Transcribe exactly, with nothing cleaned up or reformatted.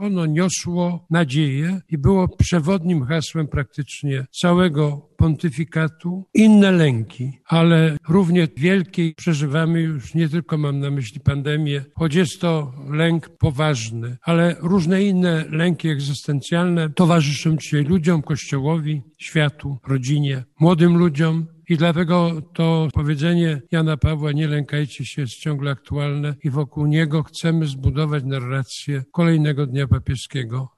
Ono niosło nadzieję i było przewodnim hasłem praktycznie całego pontyfikatu. Inne lęki, ale równie wielkie przeżywamy już, nie tylko mam na myśli pandemię, choć jest to lęk poważny, ale różne inne lęki egzystencjalne towarzyszą dzisiaj ludziom, Kościołowi, światu, rodzinie, młodym ludziom. I dlatego to powiedzenie Jana Pawła, nie lękajcie się, jest ciągle aktualne i wokół niego chcemy zbudować narrację kolejnego Dnia Papieskiego.